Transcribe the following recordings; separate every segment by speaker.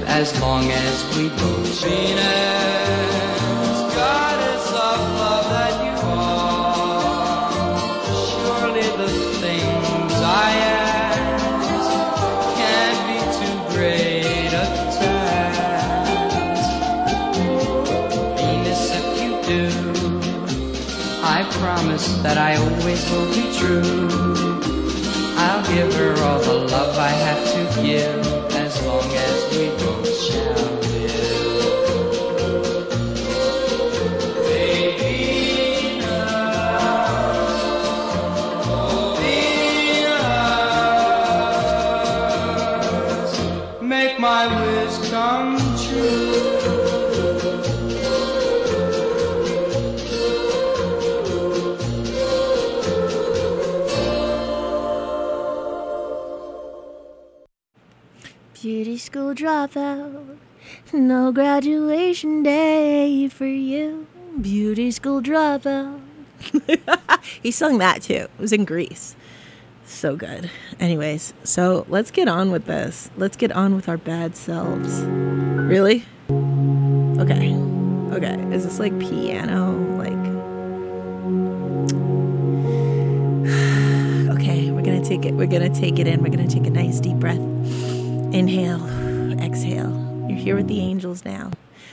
Speaker 1: as long as we both Venus, goddess of love that you are. Surely the things I ask can't be too great a task. Venus, if you do, I promise that I always will be true. I'll give her all the love I have to give, as long as we both shall live. Venus, oh Venus, make my wish come true.
Speaker 2: Beauty school dropout, no graduation day for you. Beauty school dropout. He sung that too. It was in Greece. So good. Anyways, so let's get on with this. Let's get on with our bad selves. Really? Okay. Is this like piano? Okay, we're gonna take it. We're gonna take it in. We're gonna take a nice deep breath. Inhale, exhale. You're here with the angels now.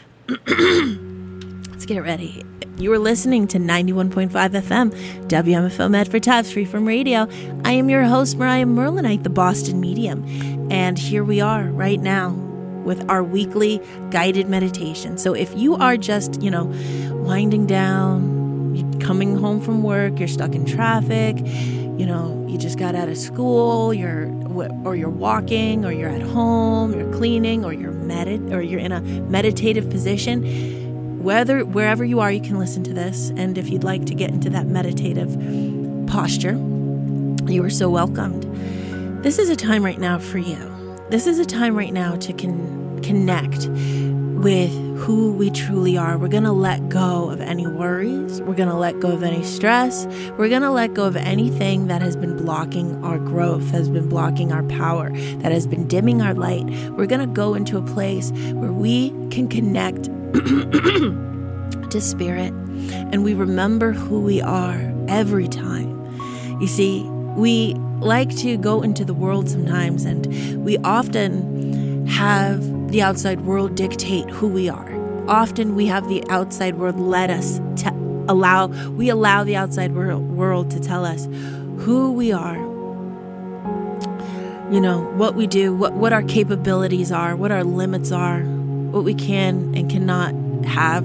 Speaker 2: Let's get ready. You are listening to 91.5 FM, WMFO Medford Taps, Freeform Radio. I am your host, Mariah Merlinite, the Boston Medium. And here we are right now with our weekly guided meditation. So if you are just, winding down, you're coming home from work, you're stuck in traffic, you just got out of school, you're walking, or you're at home, you're cleaning, or you're in a meditative position. Wherever you are, you can listen to this. And if you'd like to get into that meditative posture, you are so welcomed. This is a time right now for you. This is a time right now to connect with who we truly are. We're going to let go of any worries. We're going to let go of any stress. We're going to let go of anything that has been blocking our growth, has been blocking our power, that has been dimming our light. We're going to go into a place where we can connect to spirit, and we remember who we are every time. You see, we like to go into the world sometimes, and we often have the outside world dictate who we are. Often we have the outside world allow the outside world to tell us who we are, what we do, what our capabilities are, what our limits are, what we can and cannot have,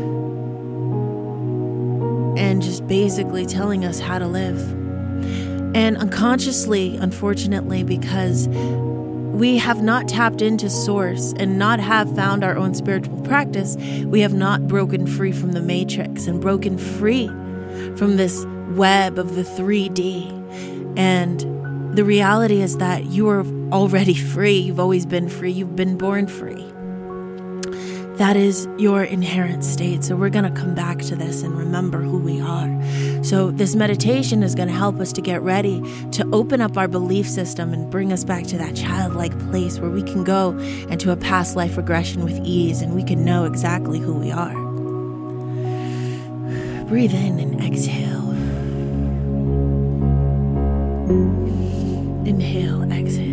Speaker 2: and just basically telling us how to live. And unconsciously, unfortunately, because we have not tapped into source and not have found our own spiritual practice, we have not broken free from the matrix and broken free from this web of the 3D. And the reality is that you are already free. You've always been free. You've been born free. That is your inherent state. So we're going to come back to this and remember who we are. So this meditation is going to help us to get ready to open up our belief system and bring us back to that childlike place where we can go into a past life regression with ease, and we can know exactly who we are. Breathe in and exhale. Inhale, exhale.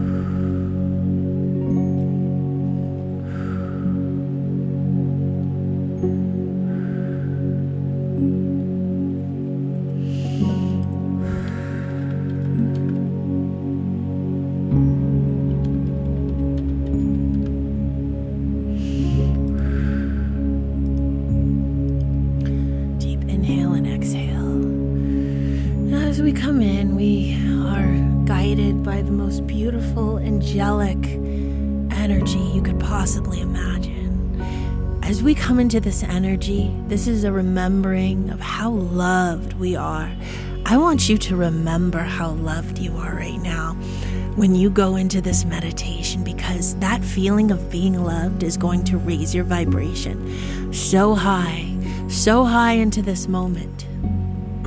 Speaker 2: Angelic energy you could possibly imagine. As we come into this energy, this is a remembering of how loved we are. I want you to remember how loved you are right now when you go into this meditation, because that feeling of being loved is going to raise your vibration so high into this moment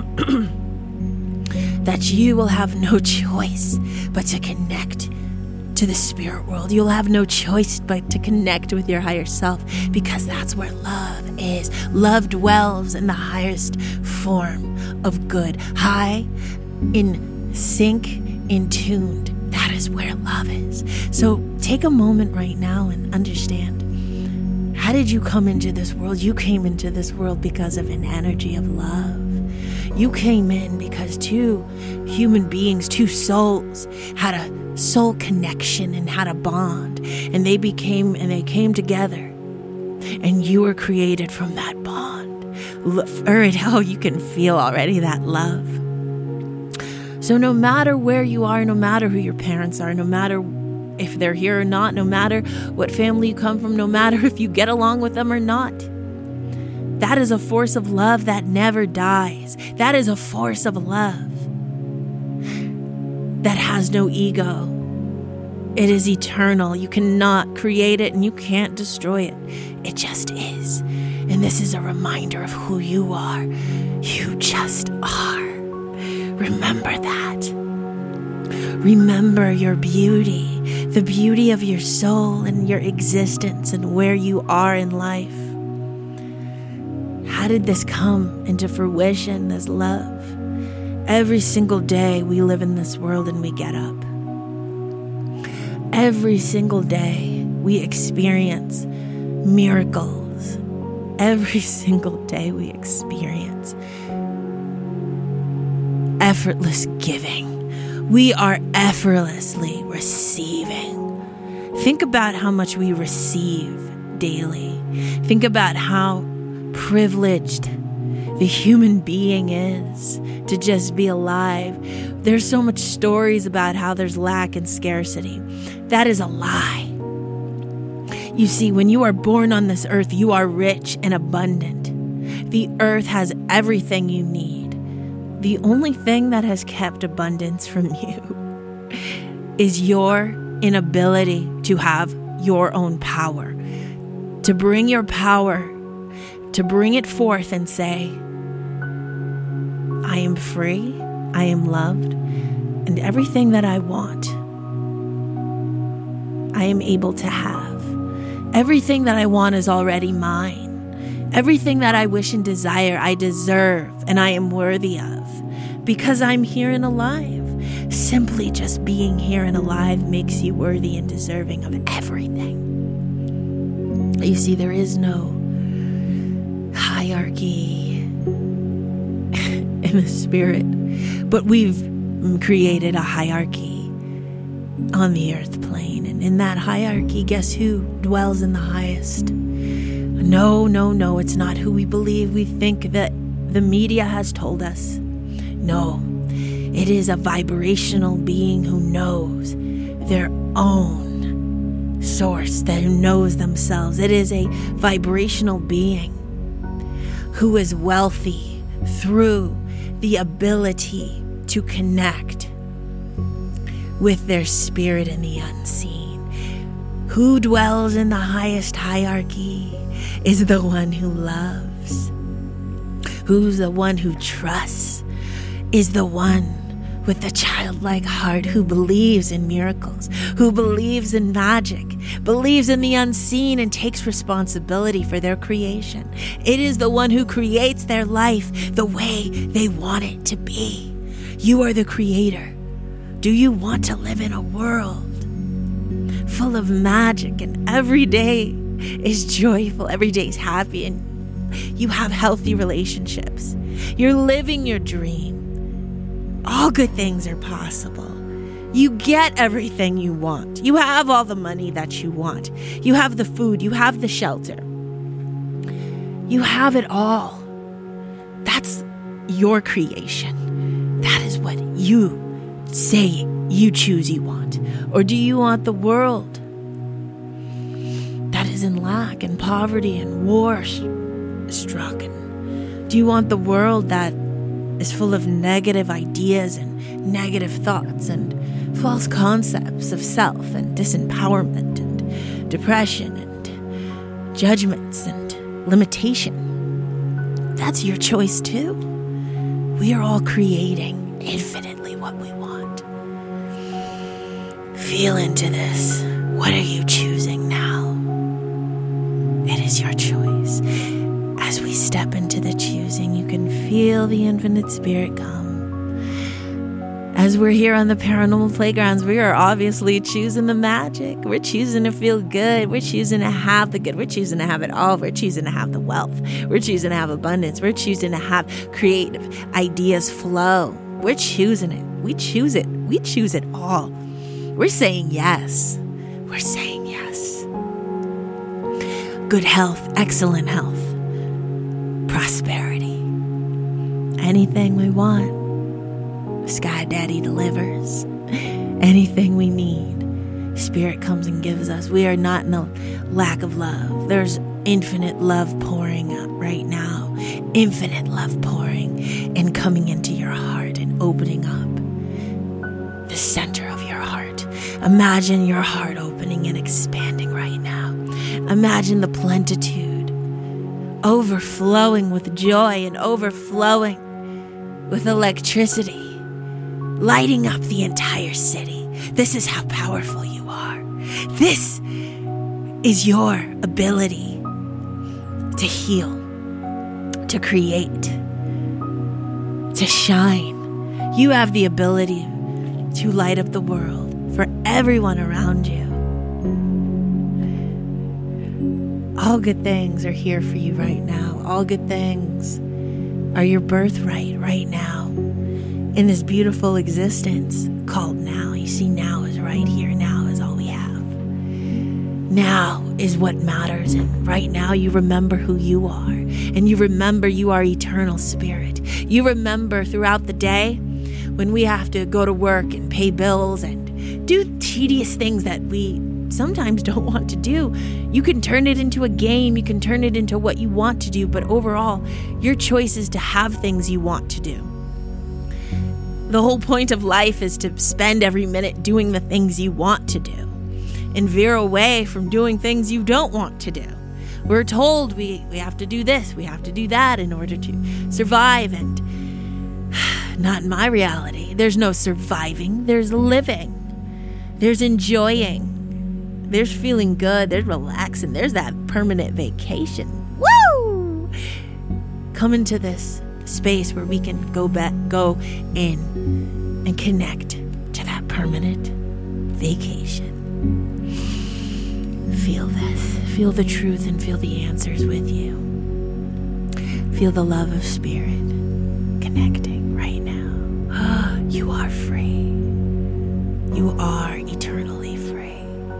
Speaker 2: that you will have no choice but to connect to the spirit world. You'll have no choice but to connect with your higher self, because that's where love is. Love dwells in the highest form of good, high, in sync, in tuned. That is where love is. So take a moment right now and understand, how did you come into this world? You came into this world because of an energy of love. You came in because two human beings, two souls, had a soul connection and had a bond. And they came together. And you were created from that bond. You can feel already that love. So no matter where you are, no matter who your parents are, no matter if they're here or not, no matter what family you come from, no matter if you get along with them or not, that is a force of love that never dies. That is a force of love that has no ego. It is eternal. You cannot create it and you can't destroy it. It just is. And this is a reminder of who you are. You just are. Remember that. Remember your beauty, the beauty of your soul and your existence and where you are in life. How did this come into fruition, this love? Every single day we live in this world and we get up. Every single day we experience miracles. Every single day we experience effortless giving. We are effortlessly receiving. Think about how much we receive daily. Think about how privileged the human being is to just be alive. There's so much stories about how there's lack and scarcity. That is a lie. You see, when you are born on this earth, you are rich and abundant. The earth has everything you need. The only thing that has kept abundance from you is your inability to have your own power. To bring your power, to bring it forth and say, I am free, I am loved, and everything that I want, I am able to have. Everything that I want is already mine. Everything that I wish and desire, I deserve and I am worthy of, because I'm here and alive. Simply just being here and alive makes you worthy and deserving of everything. You see, there is no hierarchy in the spirit, but we've created a hierarchy on the earth plane. And in that hierarchy, guess who dwells in the highest? No, it's not who we believe we think that the media has told us. No, it is a vibrational being who knows their own source, that who knows themselves. It is a vibrational being who is wealthy through the ability to connect with their spirit in the unseen. Who dwells in the highest hierarchy is the one who loves. Who's the one who trusts is the one with the childlike heart who believes in miracles, who believes in magic, believes in the unseen, and takes responsibility for their creation. It is the one who creates their life the way they want it to be. You are the creator. Do you want to live in a world full of magic and every day is joyful, every day is happy, and you have healthy relationships? You're living your dream. All good things are possible. You get everything you want. You have all the money that you want. You have the food. You have the shelter. You have it all. That's your creation. That is what you say you choose you want. Or do you want the world that is in lack and poverty and war struck? And do you want the world that is full of negative ideas and negative thoughts and false concepts of self and disempowerment and depression and judgments and limitation? That's your choice too. We are all creating infinitely what we want. Feel into this. What are you choosing now? It is your choice. As we step into the choosing, you can feel the infinite spirit come. As we're here on the Paranormal Playgrounds, we are obviously choosing the magic. We're choosing to feel good. We're choosing to have the good. We're choosing to have it all. We're choosing to have the wealth. We're choosing to have abundance. We're choosing to have creative ideas flow. We're choosing it. We choose it. We choose it all. We're saying yes. We're saying yes. Good health, excellent health, prosperity. Anything we want. Sky Daddy delivers. Anything we need, Spirit comes and gives us. We are not in a lack of love. There's infinite love pouring out right now. Infinite love pouring and coming into your heart and opening up the center of your heart. Imagine your heart opening and expanding right now. Imagine the plenitude overflowing with joy and overflowing with electricity, lighting up the entire city. This is how powerful you are. This is your ability to heal, to create, to shine. You have the ability to light up the world for everyone around you. All good things are here for you right now. All good things are your birthright right now. In this beautiful existence called now. You see, now is right here. Now is all we have. Now is what matters. And right now you remember who you are. And you remember you are eternal spirit. You remember throughout the day when we have to go to work and pay bills and do tedious things that we sometimes don't want to do. You can turn it into a game. You can turn it into what you want to do. But overall, your choice is to have things you want to do. The whole point of life is to spend every minute doing the things you want to do and veer away from doing things you don't want to do. We're told we have to do this, we have to do that in order to survive, and not in my reality. There's no surviving, there's living, there's enjoying, there's feeling good, there's relaxing, there's that permanent vacation. Woo! Come into this space where we can go in and connect to that permanent vacation. Feel this. Feel the truth and feel the answers with you. Feel the love of spirit connecting right now. You are free. You are eternally free.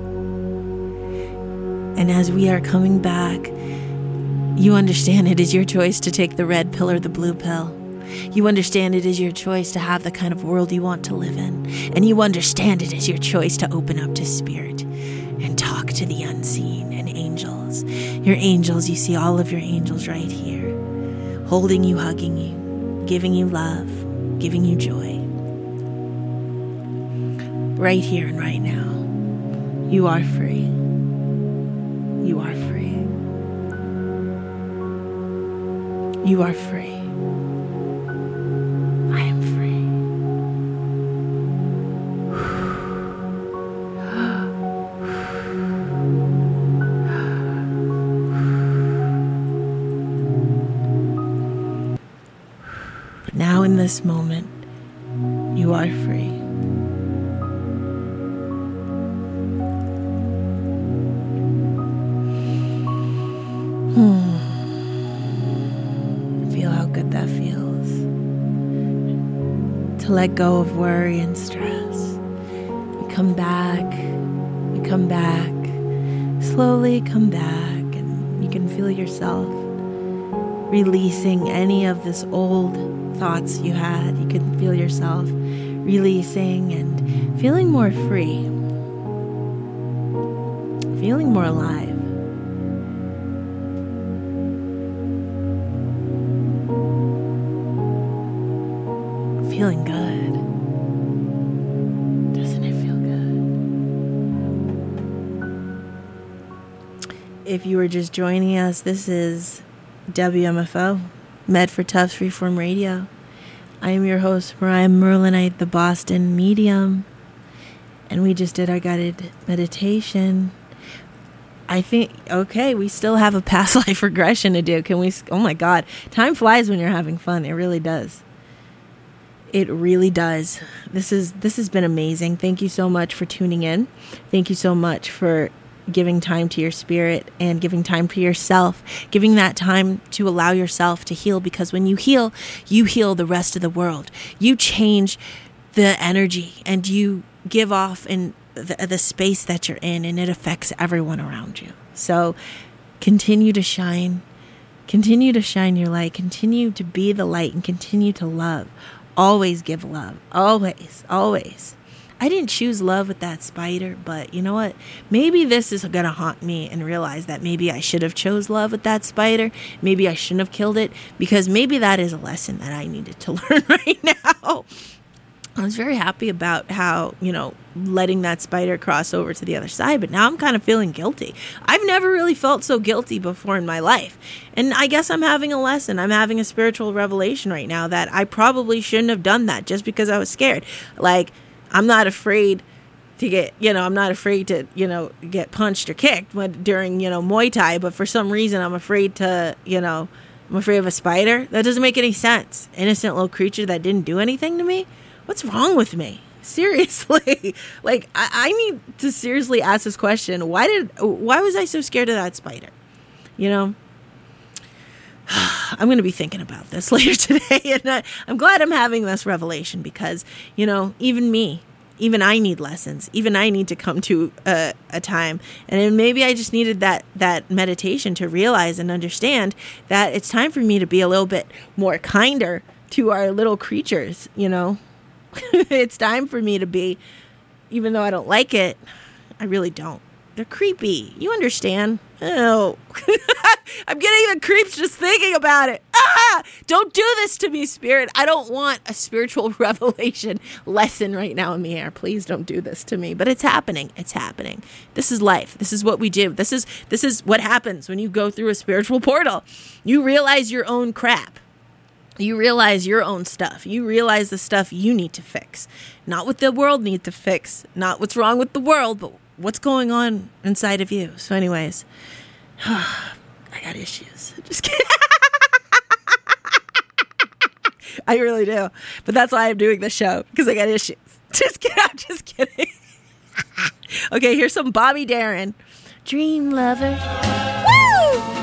Speaker 2: And as we are coming back, you understand it is your choice to take the red pill or the blue pill. You understand it is your choice to have the kind of world you want to live in. And you understand it is your choice to open up to spirit and talk to the unseen and angels. Your angels, you see all of your angels right here, holding you, hugging you, giving you love, giving you joy. Right here and right now, you are free. You are free. You are free. I am free. But now in this moment, you are free. Feel how good that feels. To let go of worry and stress. We come back, slowly come back, and you can feel yourself releasing any of this old thoughts you had. You can feel yourself releasing and feeling more free, feeling more alive. Feeling good. Doesn't it feel good? If you were just joining us, this is WMFO, Med for Toughs Freeform Radio. I am your host, Mariah Merlinite, the Boston medium. And we just did our guided meditation. I think, okay, we still have a past life regression to do. Can we, oh my God, time flies when you're having fun. It really does. It really does. This has been amazing. Thank you so much for tuning in. Thank you so much for giving time to your spirit and giving time for yourself, giving that time to allow yourself to heal, because when you heal the rest of the world. You change the energy and you give off in the space that you're in, and it affects everyone around you. So continue to shine your light, continue to be the light, and continue to love. Always give love. Always, always. I didn't choose love with that spider, but you know what? Maybe this is going to haunt me and realize that maybe I should have chose love with that spider. Maybe I shouldn't have killed it, because maybe that is a lesson that I needed to learn right now. I was very happy about how, letting that spider cross over to the other side, but now I'm kind of feeling guilty. I've never really felt so guilty before in my life. And I guess I'm having a lesson. I'm having a spiritual revelation right now that I probably shouldn't have done that just because I was scared. Like, I'm not afraid to get, I'm not afraid to, get punched or kicked during, Muay Thai, but for some reason I'm afraid to, I'm afraid of a spider. That doesn't make any sense. Innocent little creature that didn't do anything to me. What's wrong with me? Seriously. Like, I need to seriously ask this question. Why was I so scared of that spider? I'm going to be thinking about this later today. And I'm glad I'm having this revelation because, even I need lessons. Even I need to come to a time. And then maybe I just needed that meditation to realize and understand that it's time for me to be a little bit more kinder to our little creatures, It's time for me to be, even though I don't like it, I really don't. They're creepy. You understand? Oh, I'm getting the creeps just thinking about it. Don't do this to me, Spirit. I don't want a spiritual revelation lesson right now in the air. Please don't do this to me. But it's happening. It's happening. This is life. This is what we do. This is what happens when you go through a spiritual portal. You realize your own crap. You realize your own stuff. You realize the stuff you need to fix. Not what the world needs to fix. Not what's wrong with the world, but what's going on inside of you. So anyways, I got issues. Just kidding. I really do. But that's why I'm doing this show, because I got issues. Just kidding. I'm just kidding. Okay, here's some Bobby Darin. Dream Lover. Woo!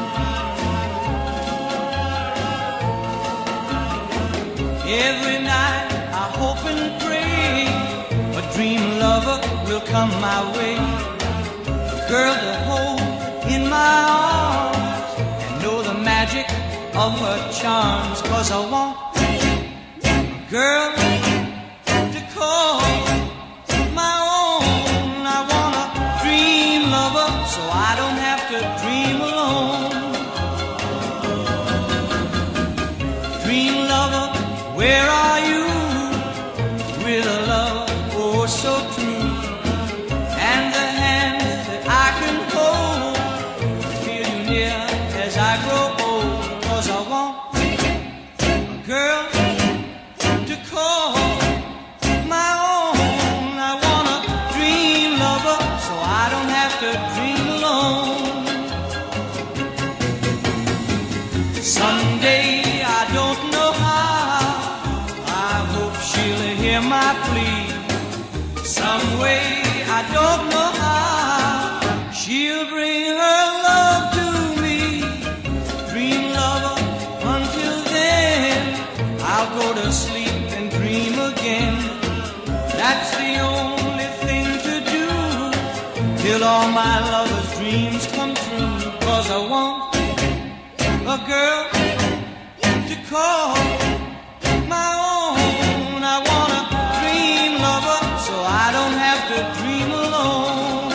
Speaker 3: Every night I hope and pray a dream lover will come my way. A girl to hold in my arms and know the magic of her charms. 'Cause I want a girl to call my own. I want a dream lover so I don't have to dream alone. Dream lover, where are you, with a love oh so true, and the hand that I can hold, feel you near as I grow old. 'Cause I want a girl to call my own. I want a dream lover so I don't have to dream alone. Someday I don't know how, she'll hear my plea. Some way, I don't know how, she'll bring her love to me. Dream lover, until then I'll go to sleep and dream again. That's the only thing to do till all my lover's dreams come true. 'Cause I want a girl to call my own. I want a dream lover so I don't have to dream alone.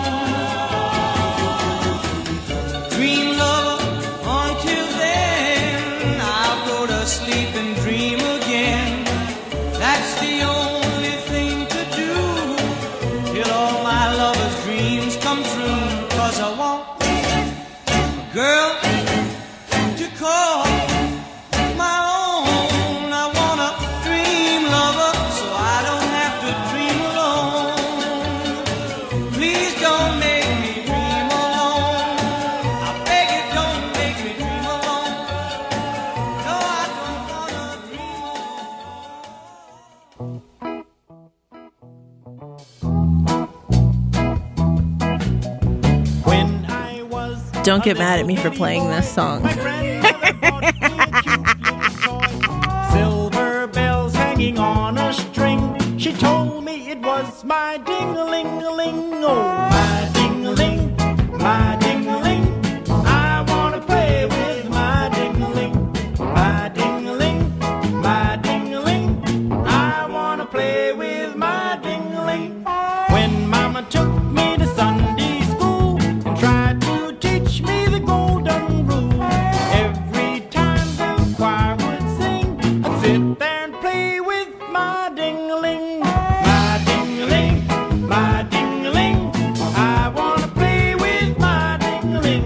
Speaker 3: Dream lover, until then I'll go to sleep and dream again. That's the only thing to do till all my lover's dreams come true. 'Cause I want a girl to call my own. I want a dream lover so I don't have to dream alone.
Speaker 2: Don't get mad at me for playing this song.
Speaker 4: Silver bells hanging on a string. She told me it was my ding-a-ling-a-ling. Oh, my ding-a-ling, my ding-a-ling. I want to play with my ding-a-ling. My ding-a-ling, my ding-a-ling. I want to play with my ding-a-ling. When Mama took me to Sunday school and tried to teach me the golden rule, every time the choir would sing, I'd sit there and play with my ding-a-ling. My ding-a-ling, my ding-a-ling. I want to play with my ding-a-ling.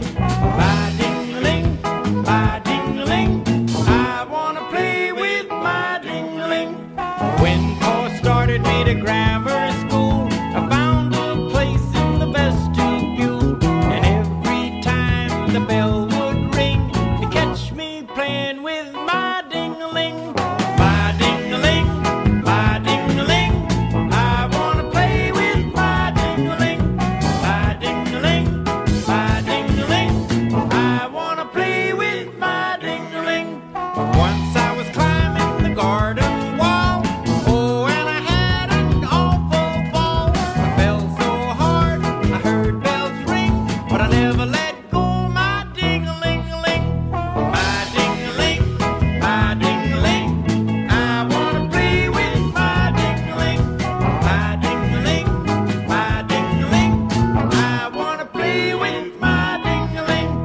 Speaker 4: My ding-a-ling, my ding-a-ling. I want to play with my ding-a-ling. When Pa started me to grammar school, I found a place in the vestibule, and every time the bell would ring, to catch me playing with my ding-a-ling. My ding-a-ling, my ding-a-ling. I want to play with my ding-a-ling. My ding-a-ling, my ding-a-ling. I want to play with my ding-a-ling. Once I was climbing the garden wall, oh, and I had an awful fall. I fell so hard, I heard bells ring, but I never let go my ding-a-ling-a-ling. My ding-a-ling, my ding-a-ling. I want to play with my ding-a-ling. My ding-a-ling, my ding-a-ling. I want to play with my ding-a-ling.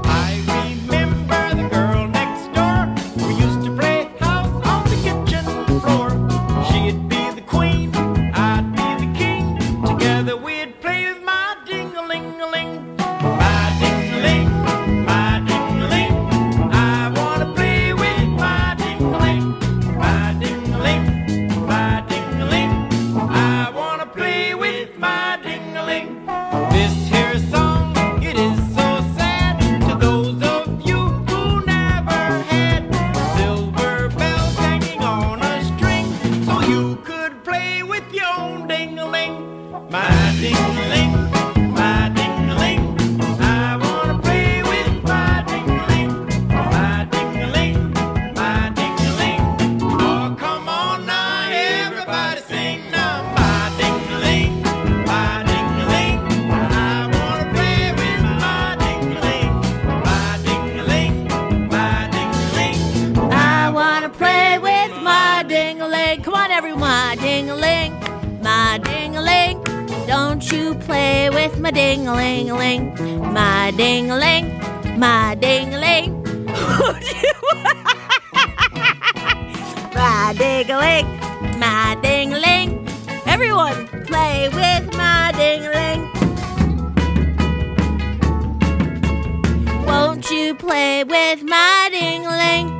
Speaker 4: I remember the girl next door. We used to play house on the kitchen floor. She'd be the queen, I'd be the king. Together we'd play with my ding-a-ling-a-ling. My ding-a-ling, my ding-a-ling. I want to play with my ding-a-ling. My ding-a-ling, my ding-a-ling. I want to play with my ding-a-ling. This here song, it is so sad to those of you who never had silver bells hanging on a string, so you could play with your own ding-a-ling. My ding-a-ling, my ding-a-ling. I want to play with my ding-a-ling. My ding-a-ling, my ding-a-ling. Oh, come on now, everybody sing now. My ding-a-ling, my ding-a-ling. I want to play with my ding-a-ling. My ding-a-ling, my ding-a-ling.
Speaker 2: I want to play with my ding-a-ling. Come on, everyone. Ding-a-ling, my ding-a-ling. Don't you play with my ding-a-ling-a-ling. My ding-a-ling, my ding-a-ling. My ding-a-ling, my ding-a-ling. Everyone, play with my ding-a-ling. Won't you play with my ding-a-ling?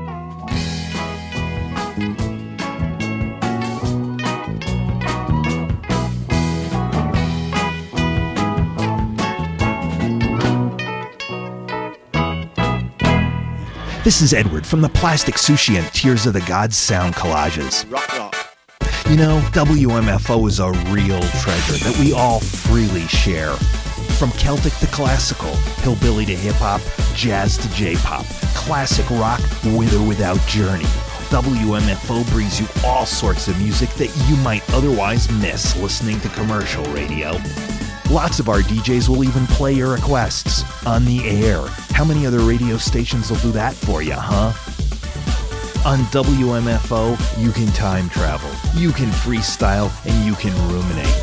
Speaker 5: This is Edward from the Plastic Sushi and Tears of the Gods sound collages. You know, WMFO is a real treasure that we all freely share. From Celtic to classical, hillbilly to hip-hop, jazz to J-pop, classic rock with or without Journey. WMFO brings you all sorts of music that you might otherwise miss listening to commercial radio. Lots of our DJs will even play your requests on the air. How many other radio stations will do that for you, huh? On WMFO, you can time travel, you can freestyle, and you can ruminate.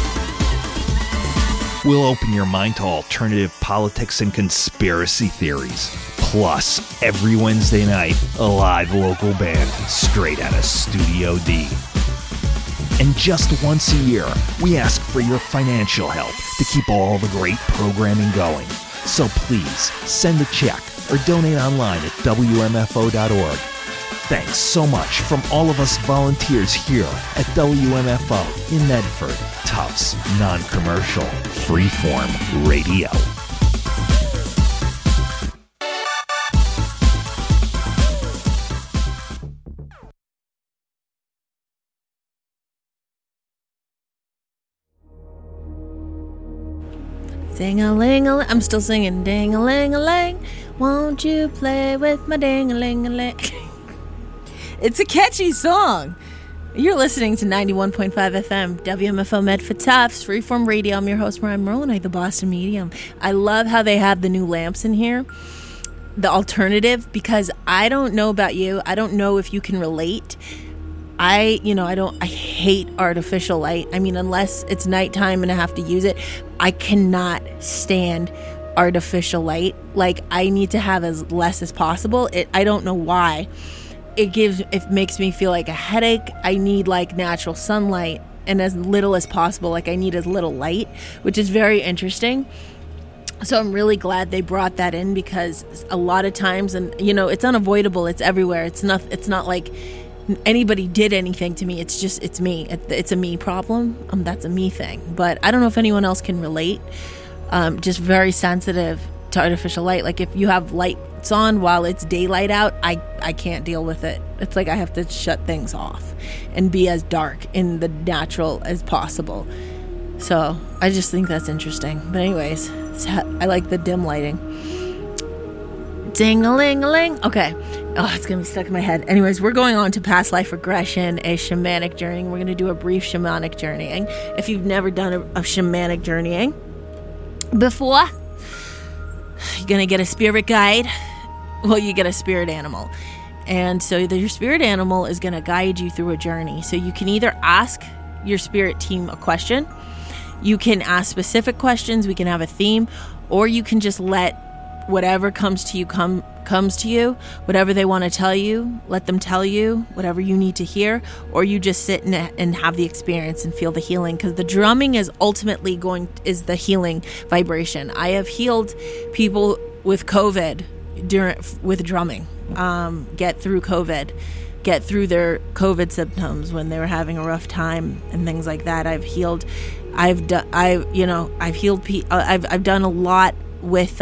Speaker 5: We'll open your mind to alternative politics and conspiracy theories. Plus, every Wednesday night, a live local band straight out of Studio D. And just once a year, we ask for your financial help to keep all the great programming going. So please, send a check or donate online at WMFO.org. Thanks so much from all of us volunteers here at WMFO in Medford, Tufts Non-Commercial Freeform Radio.
Speaker 2: Ding-a-ling-a-ling. I'm still singing. Ding-a-ling-a-ling. Won't you play with my ding-a-ling-a-ling? It's a catchy song. You're listening to 91.5 FM, WMFO Med for Toughs, Freeform Radio. I'm your host, Mariah Merlin, the Boston Medium. I love how they have the new lamps in here, the alternative, because I don't know about you. I don't know if you can relate. I hate artificial light. I mean, unless it's nighttime and I have to use it, I cannot stand artificial light. Like, I need to have as less as possible. I don't know why. It makes me feel like a headache. I need like natural sunlight and as little as possible. Like, I need as little light, which is very interesting. So I'm really glad they brought that in, because a lot of times, and it's unavoidable. It's everywhere. It's not like anybody did anything to me. It's me. It's a me problem. That's a me thing. But I don't know if anyone else can relate. Just very sensitive to artificial light. Like, if you have lights on while it's daylight out, I can't deal with it. It's like I have to shut things off and be as dark in the natural as possible. So I just think that's interesting. But anyways, I like the dim lighting. Ding-a-ling-a-ling. Okay. Oh, it's going to be stuck in my head. Anyways, we're going on to past life regression, a shamanic journey. We're going to do a brief shamanic journeying. If you've never done a shamanic journeying before, you're going to get a spirit guide. Well, you get a spirit animal. And so your spirit animal is going to guide you through a journey. So you can either ask your spirit team a question, you can ask specific questions, we can have a theme, or you can just let whatever comes to you comes to you, whatever they want to tell you, let them tell you whatever you need to hear, or you just sit and have the experience and feel the healing, because the drumming is ultimately is the healing vibration. I have healed people with COVID with drumming, get through COVID, get through their COVID symptoms when they were having a rough time and things like that. I've healed people. I've done a lot with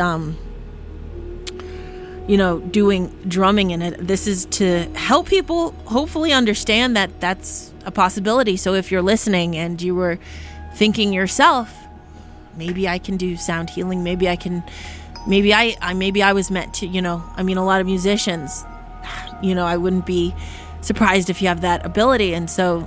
Speaker 2: doing drumming in it. This is to help people hopefully understand that that's a possibility. So if you're listening and you were thinking yourself, maybe I can do sound healing, maybe I was meant to, a lot of musicians, I wouldn't be surprised if you have that ability. And so,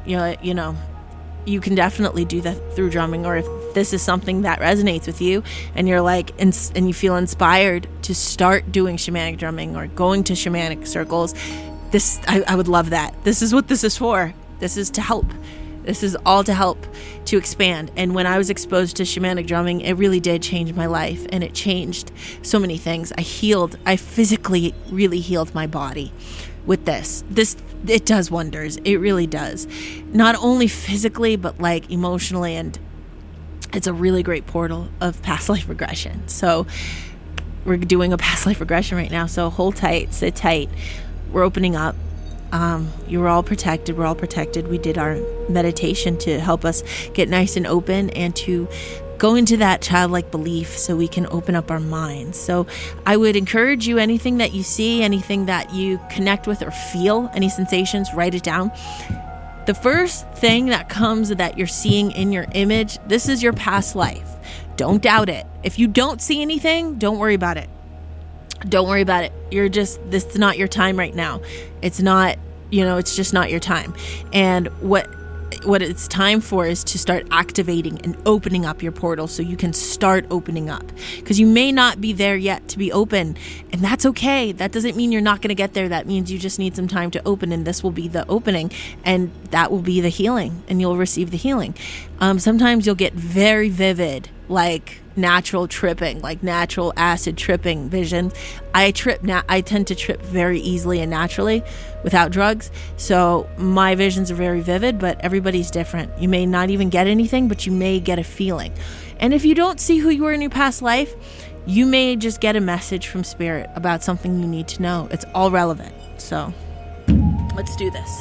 Speaker 2: you can definitely do that through drumming. Or if this is something that resonates with you and you're like, and you feel inspired to start doing shamanic drumming or going to shamanic circles, I would love that. This is what this is for. This is to help. This is all to help to expand. And when I was exposed to shamanic drumming, it really did change my life, and it changed so many things. I physically really healed my body with this. It does wonders. It really does. Not only physically, but like emotionally, and it's a really great portal of past life regression. So we're doing a past life regression right now. So hold tight, sit tight. We're opening up. You're all protected. We're all protected. We did our meditation to help us get nice and open and to go into that childlike belief so we can open up our minds. So I would encourage you, anything that you see, anything that you connect with or feel, any sensations, write it down. The first thing that comes that you're seeing in your image, this is your past life. Don't doubt it. If you don't see anything, don't worry about it. Don't worry about it. This is not your time right now. It's not, it's just not your time. And what it's time for is to start activating and opening up your portal so you can start opening up. Because you may not be there yet to be open, and that's okay. That doesn't mean you're not going to get there. That means you just need some time to open, and this will be the opening, and that will be the healing, and you'll receive the healing. Sometimes you'll get very vivid, like natural tripping, like natural acid tripping visions. I tend to trip very easily and naturally without drugs. So my visions are very vivid, but everybody's different. You may not even get anything, but you may get a feeling. And if you don't see who you were in your past life, you may just get a message from spirit about something you need to know. It's all relevant. So let's do this.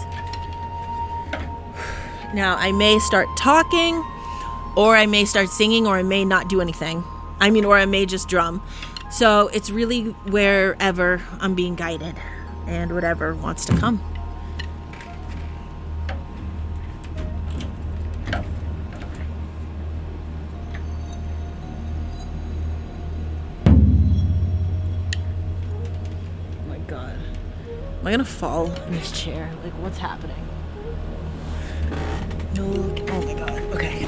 Speaker 2: Now I may start talking, or I may start singing, or I may not do anything. Or I may just drum. So it's really wherever I'm being guided and whatever wants to come. Am I gonna fall in this chair? Like, what's happening? No, oh my god. Okay.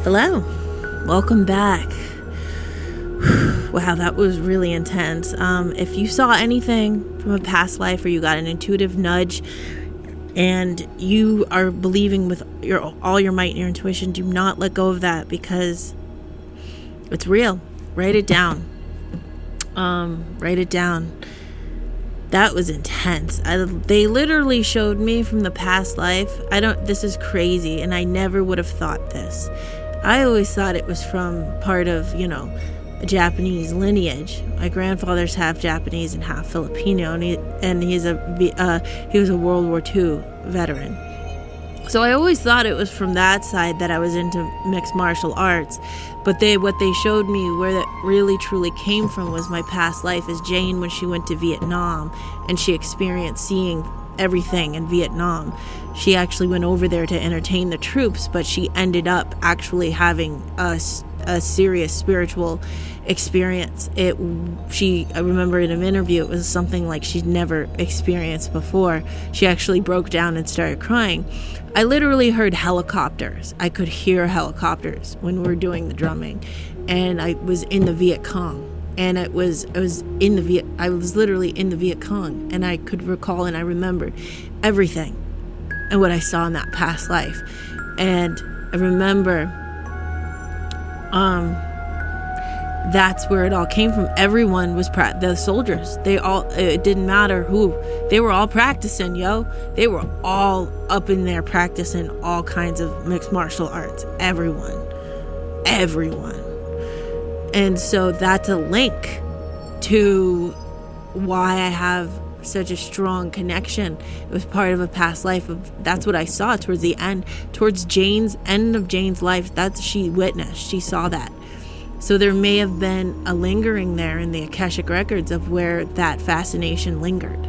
Speaker 2: Hello, welcome back. Wow, that was really intense. If you saw anything from a past life or you got an intuitive nudge and you are believing with all your might and your intuition, do not let go of that because it's real. Write it down. Write it down. That was intense. They literally showed me from the past life. This is crazy, and I never would have thought this. I always thought it was from part of, a Japanese lineage. My grandfather's half Japanese and half Filipino, and he was a World War II veteran. So I always thought it was from that side that I was into mixed martial arts. But what they showed me where that really truly came from was my past life as Jane when she went to Vietnam and she experienced seeing everything in Vietnam. She actually went over there to entertain the troops, but she ended up actually having a serious spiritual experience. I remember in an interview, it was something like she'd never experienced before. She actually broke down and started crying. I literally heard helicopters. I could hear helicopters when we were doing the drumming, and I was in the Viet Cong. And I was literally in the Viet Cong, and I could recall and I remembered everything and what I saw in that past life. And I remember that's where it all came from. Everyone was the soldiers. It didn't matter who. They were all practicing, yo. They were all up in there practicing all kinds of mixed martial arts. Everyone. And so that's a link to why I have such a strong connection. It was part of a past life. That's what I saw towards the end, towards Jane's end of Jane's life. That's she witnessed. She saw that. So there may have been a lingering there in the Akashic records of where that fascination lingered.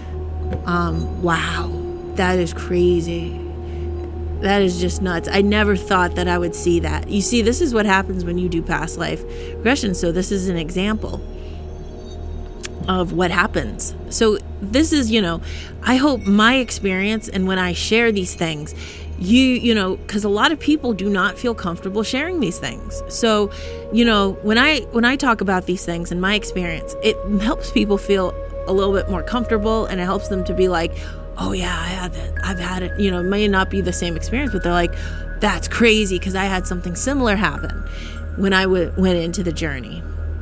Speaker 2: Wow, that is crazy. That is just nuts. I never thought that I would see that. You see, this is what happens when you do past life regression. So this is an example of what happens. So this is, I hope my experience, and when I share these things, because a lot of people do not feel comfortable sharing these things. So, when I talk about these things in my experience, it helps people feel a little bit more comfortable, and it helps them to be like, oh yeah, I've had it. It may not be the same experience, but they're like, that's crazy because I had something similar happen when I went into the journey.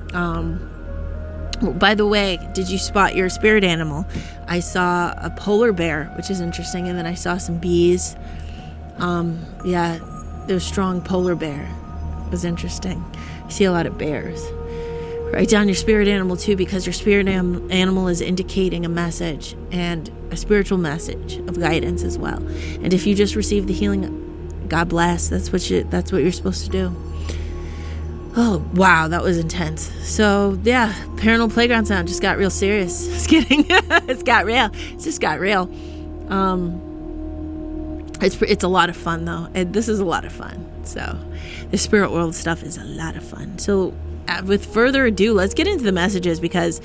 Speaker 2: By the way, did you spot your spirit animal? I saw a polar bear, which is interesting, and then I saw some bees. There was strong polar bear. It was interesting. I see a lot of bears. Write down your spirit animal too, because your spirit animal is indicating a message and a spiritual message of guidance as well. And if you just received the healing, God bless. That's what you're supposed to do. Oh, wow, that was intense. So, yeah, Paranormal Playground Sound just got real serious. Just kidding. It just got real. It's a lot of fun, though. This is a lot of fun. So, the spirit world stuff is a lot of fun. So, with further ado, let's get into the messages because,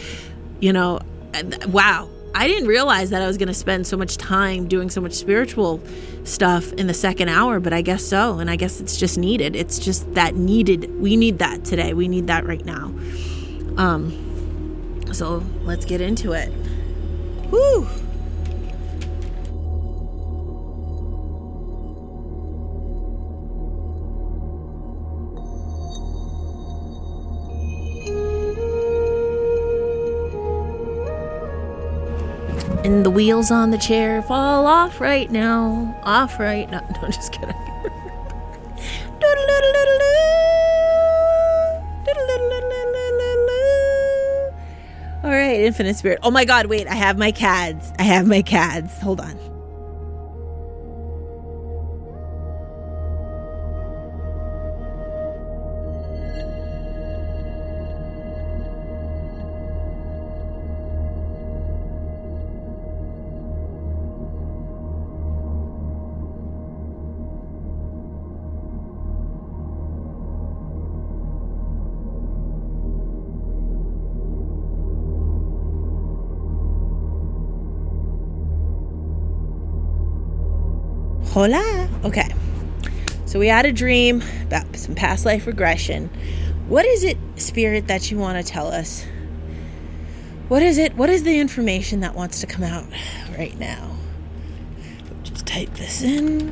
Speaker 2: wow. I didn't realize that I was going to spend so much time doing so much spiritual stuff in the second hour, but I guess so. And I guess it's just needed. It's just that needed. We need that today. We need that right now. So let's get into it. Woo! And the wheels on the chair fall off right now. Off right now. No, I'm just kidding. All right, Infinite Spirit. Oh my God, wait, I have my CADs. Hold on. Hola. Okay. So we had a dream about some past life regression. What is it, Spirit, that you want to tell us? What is it? What is the information that wants to come out right now? Just type this in.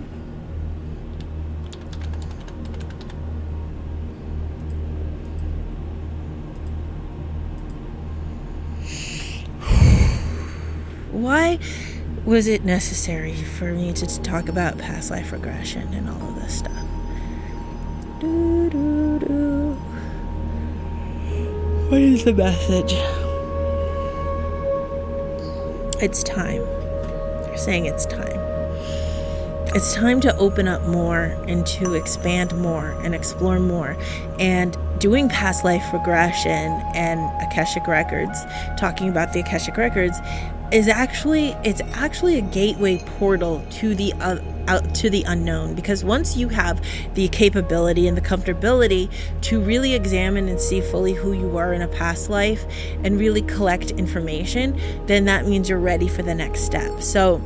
Speaker 2: Why was it necessary for me to talk about past life regression and all of this stuff? What is the message? It's time. They're saying it's time. It's time to open up more and to expand more and explore more. And doing past life regression and Akashic Records, talking about the Akashic Records, it's actually a gateway portal to the out to the unknown, because once you have the capability and the comfortability to really examine and see fully who you were in a past life and really collect information, then that means you're ready for the next step. So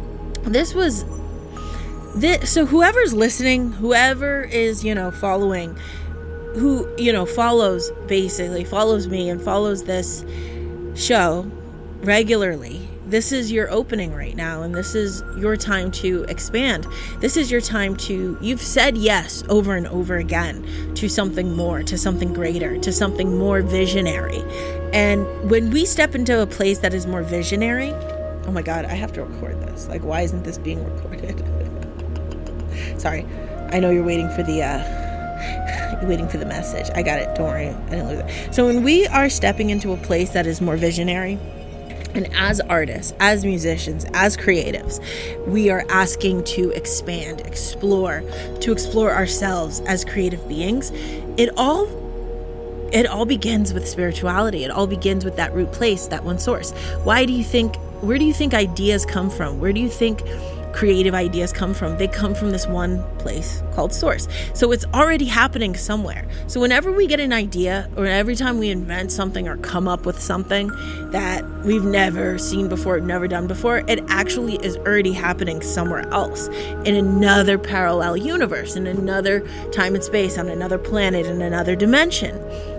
Speaker 2: so whoever's listening, whoever is, following, who, follows me and follows this show regularly, this is your opening right now, and this is your time to expand. This is your time you've said yes over and over again to something more, to something greater, to something more visionary. And when we step into a place that is more visionary, oh my God, I have to record this. Like, why isn't this being recorded? Sorry. I know you're waiting for the message. I got it. Don't worry. I didn't lose it. So when we are stepping into a place that is more visionary, and as artists, as musicians, as creatives, we are asking to expand, explore ourselves as creative beings. It all begins with spirituality. It all begins with that root place, that one source. Where do you think ideas come from? Where do you think creative ideas come from? They come from this one place called source. So it's already happening somewhere. So whenever we get an idea, or every time we invent something or come up with something that we've never seen before, never done before, it actually is already happening somewhere else, in another parallel universe, in another time and space, on another planet, in another dimension.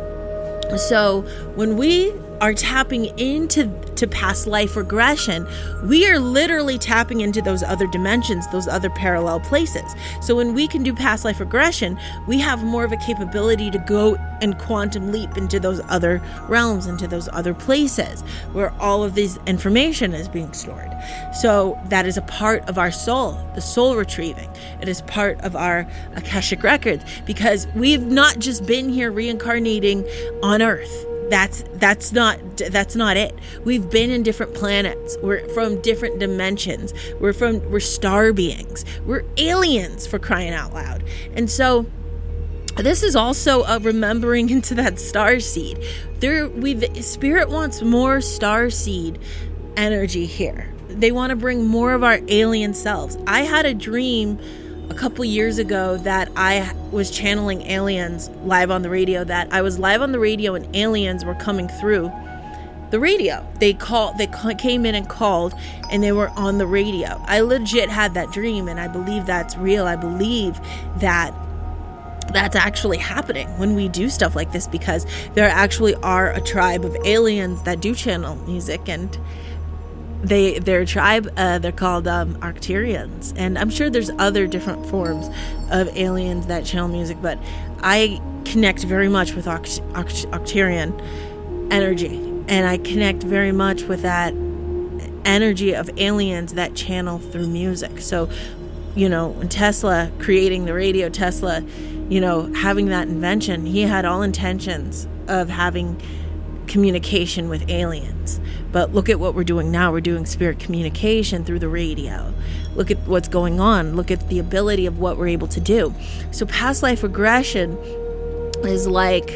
Speaker 2: So when we are tapping into past life regression, we are literally tapping into those other dimensions, those other parallel places. So when we can do past life regression, we have more of a capability to go and quantum leap into those other realms, into those other places where all of this information is being stored. So that is a part of our soul, the soul retrieving. It is part of our Akashic Records, because we've not just been here reincarnating on Earth. That's not it. We've been in different planets. We're from different dimensions. We're star beings. We're aliens, for crying out loud. And so this is also a remembering into that star seed. Spirit wants more star seed energy here. They want to bring more of our alien selves. I had a dream a couple years ago that I was channeling aliens live on the radio, that I was live on the radio and aliens were coming through the radio. They came in and called, and they were on the radio. I legit had that dream, and I believe that's real. I believe that that's actually happening when we do stuff like this, because there actually are a tribe of aliens that do channel music, and their tribe, they're called Arcturians, and I'm sure there's other different forms of aliens that channel music, but I connect very much with Arcturian energy, and I connect very much with that energy of aliens that channel through music. So, when Tesla creating the radio, Tesla, having that invention, he had all intentions of having communication with aliens. But look at what we're doing now. We're doing spirit communication through the radio. Look at what's going on. Look at the ability of what we're able to do. So past life regression is like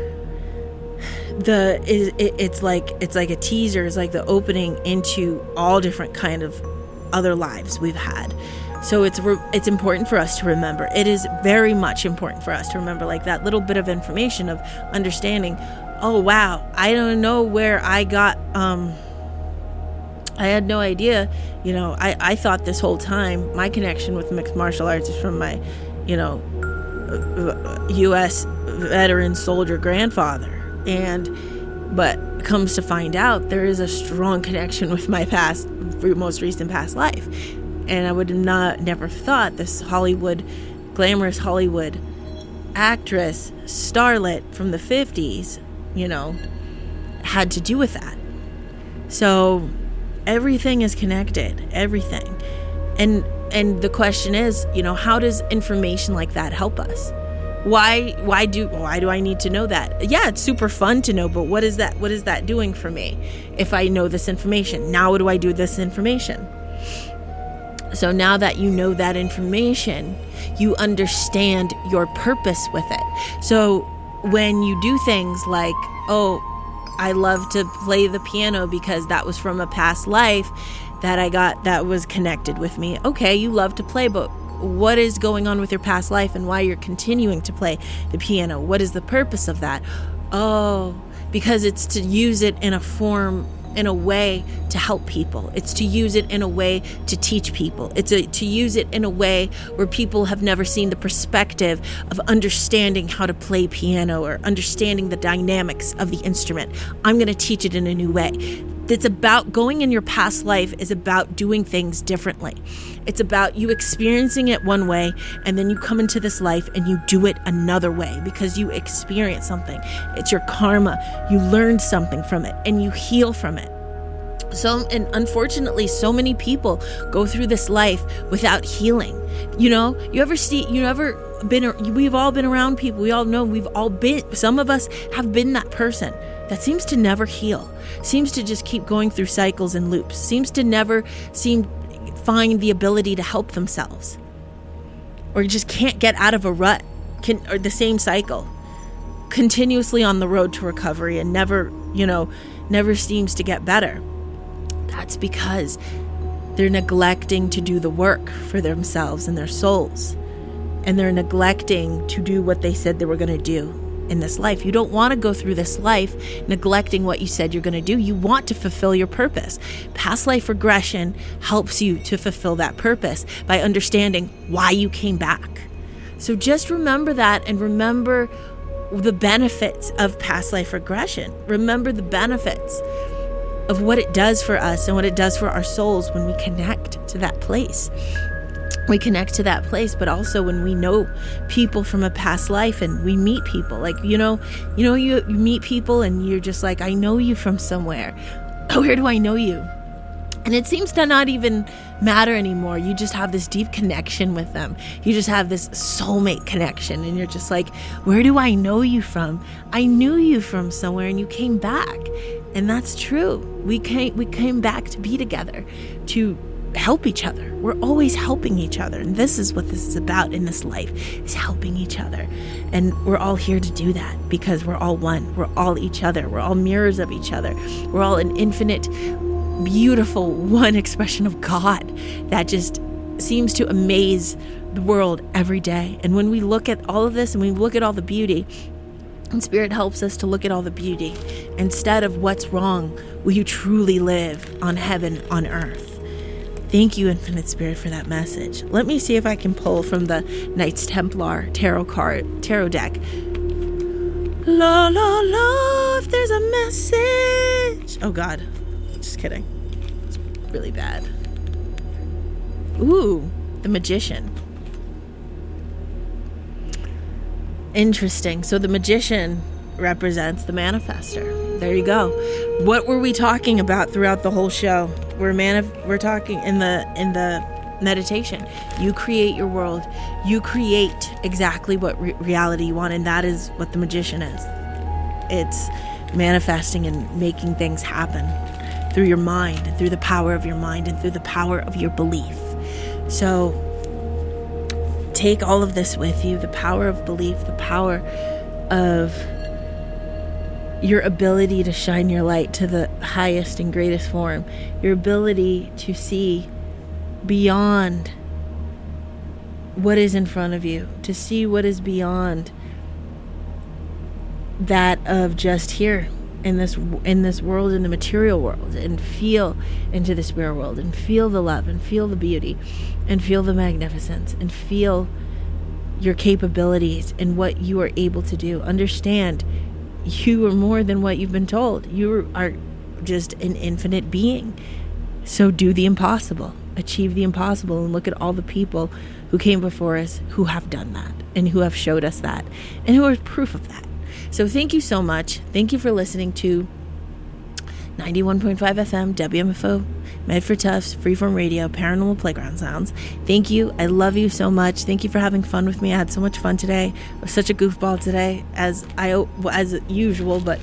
Speaker 2: it's like a teaser. It's like the opening into all different kind of other lives we've had. So it's important for us to remember. It is very much important for us to remember, like that little bit of information of understanding, oh wow, I don't know where I got, I had no idea, I thought this whole time my connection with mixed martial arts is from my U.S. veteran soldier grandfather. But comes to find out, there is a strong connection with my most recent past life. And I would never thought this glamorous Hollywood actress, starlet from the 50s, had to do with that. So everything is connected, everything. And the question is, how does information like that help us? Why do I need to know that? Yeah, it's super fun to know, but what is that doing for me if I know this information? Now what do I do with this information? So now that you know that information, you understand your purpose with it. So when you do things like, I love to play the piano because that was from a past life that I got that was connected with me. Okay, you love to play, but what is going on with your past life and why you're continuing to play the piano? What is the purpose of that? Because it's to use it in a way to help people. It's to use it in a way to teach people. It's to use it in a way where people have never seen the perspective of understanding how to play piano or understanding the dynamics of the instrument. I'm going to teach it in a new way. It's about going in your past life is about doing things differently. It's about you experiencing it one way, and then you come into this life and you do it another way because you experience something. It's your karma. You learned something from it and you heal from it. And unfortunately, so many people go through this life without healing. We've all been around people. We all know some of us have been that person that seems to never heal, seems to just keep going through cycles and loops, seems to never find the ability to help themselves, or just can't get out of a rut, or the same cycle, continuously on the road to recovery and never seems to get better. That's because they're neglecting to do the work for themselves and their souls. And they're neglecting to do what they said they were going to do in this life. You don't want to go through this life neglecting what you said you're going to do. You want to fulfill your purpose. Past life regression helps you to fulfill that purpose by understanding why you came back. So just remember that, and remember the benefits of past life regression. Remember the benefits of what it does for us and what it does for our souls when we connect to that place. We connect to that place, but also when we know people from a past life and we meet people, like, you meet people and you're just like, I know you from somewhere. Where do I know you? And it seems to not even matter anymore. You just have this deep connection with them. You just have this soulmate connection, and you're just like, where do I know you from? I knew you from somewhere and you came back. And that's true. We came back to be together, to help each other. We're always helping each other. And this is what this is about in this life, is helping each other. And we're all here to do that because we're all one. We're all each other. We're all mirrors of each other. We're all an infinite, beautiful one expression of God that just seems to amaze the world every day. And when we look at all of this and we look at all the beauty, and Spirit helps us to look at all the beauty instead of what's wrong, will you truly live on heaven on earth. Thank you, Infinite Spirit, for that message. Let me see if I can pull from the Knights Templar tarot deck. La la la, if there's a message. Oh God, just kidding. It's really bad. Ooh, the Magician. Interesting. So the Magician represents the manifester. There you go. What were we talking about throughout the whole show? We're talking in the meditation. You create your world. You create exactly what reality you want, and that is what the Magician is. It's manifesting and making things happen through your mind, and through the power of your mind, and through the power of your belief. So take all of this with you, the power of belief, the power of your ability to shine your light to the highest and greatest form, your ability to see beyond what is in front of you, to see what is beyond that of just here in this world, in the material world, and feel into the spirit world, and feel the love, and feel the beauty, and feel the magnificence, and feel your capabilities and what you are able to do. Understand, you are more than what you've been told. You are just an infinite being. So do the impossible. Achieve the impossible, and look at all the people who came before us who have done that and who have showed us that and who are proof of that. So thank you so much. Thank you for listening to 91.5 FM, WMFO, Medford Tufts, Freeform Radio, Paranormal Playground Sounds. Thank you. I love you so much. Thank you for having fun with me. I had so much fun today. I was such a goofball today, as usual, but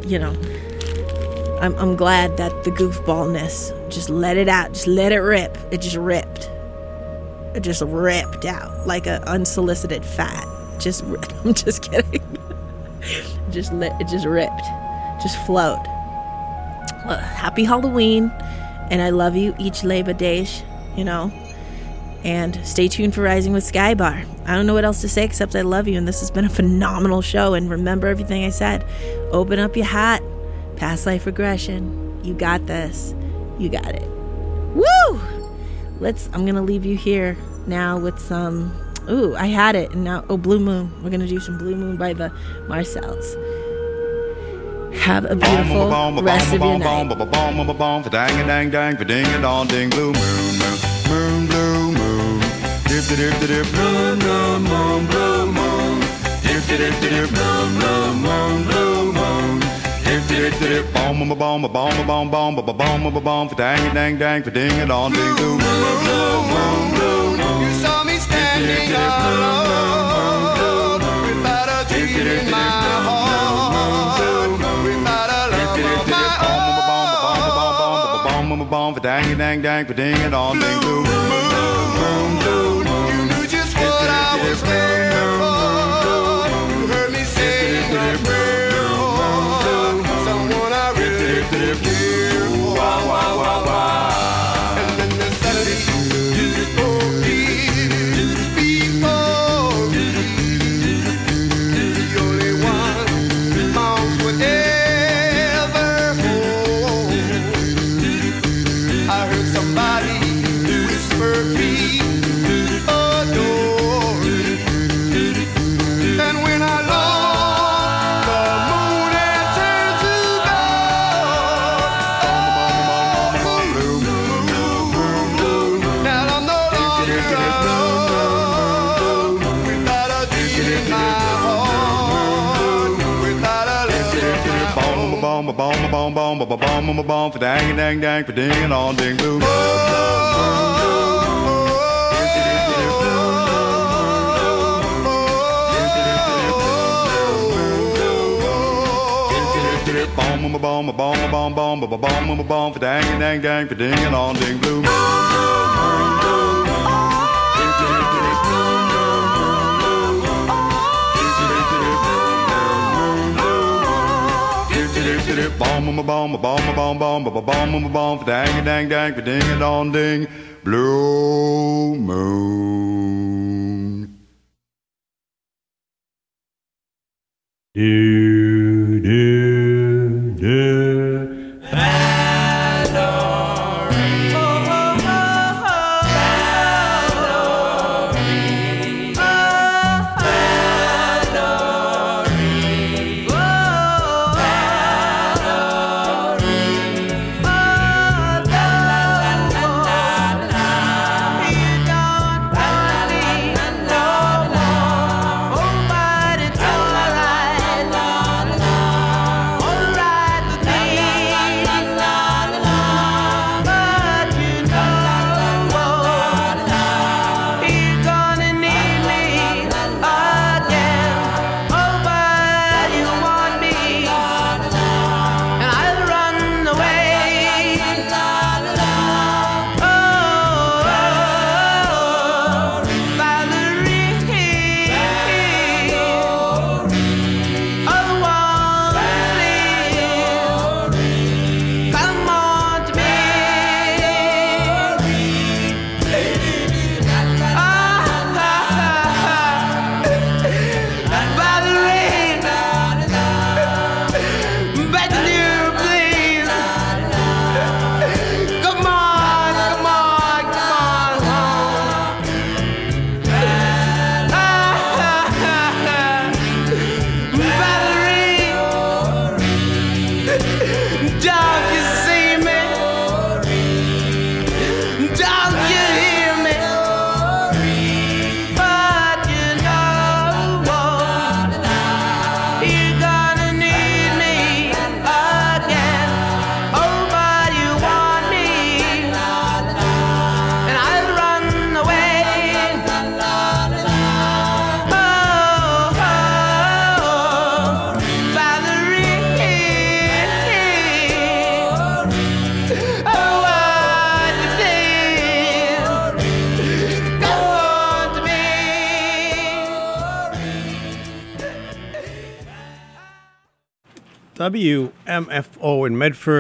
Speaker 2: I'm glad that the goofballness, just let it out. Just let it rip. It just ripped. It just ripped out like an unsolicited fat. I'm just kidding. It just ripped. Just flowed. Well, happy Halloween, and I love you each Labor Day, and stay tuned for Rising with Skybar. I don't know what else to say except I love you, and this has been a phenomenal show, and remember everything I said. Open up your hat. Past life regression. You got this. You got it. Woo! I'm going to leave you here now with some, I had it, and now, Blue Moon. We're going to do some Blue Moon by the Marcells. Have a beautiful rest of your night.
Speaker 6: Dang dang dang, ding a dong ding, blue moon, moon, blue moon, dip dip dip, moon, moon, moon, blue moon, dip dip dip, moon, moon, moon, blue moon, dip dip dip, bomb bomb bomb bomb bomb bomb bomb bomb, dang dang dang, ding a dong ding, blue moon, blue moon, blue moon. You saw me standing alone without a dream in my heart. Dang dang dang, ding it on, ding blue moon, blue moon. You knew just what I was there for. You heard me say my prayer for someone I really care for. Wow, wow, wow, wow. And then the Saturday before me, the only one moms would ever hold. I heard somebody whisper me adore. And when I looked, the moon had turned to gold. Now I'm no longer alone, without a dream in my heart, without a love. Bomb, bomb, bomb, bomb, bomb, bomb, bomb, dang, dang, dang, ding, and on, ding, blue. Bomb, bomb, bomb, bomb, bomb, bomb, bomb, bomb, dang, dang, dang, ding, and on, ding, blue. Bomb, bomb, bomb, bomb, bomb, bomb, bomb, bomb, dang, dang, dang, ding, and on, ding, blue moon. Do, do, do.
Speaker 7: WMFO in Medford.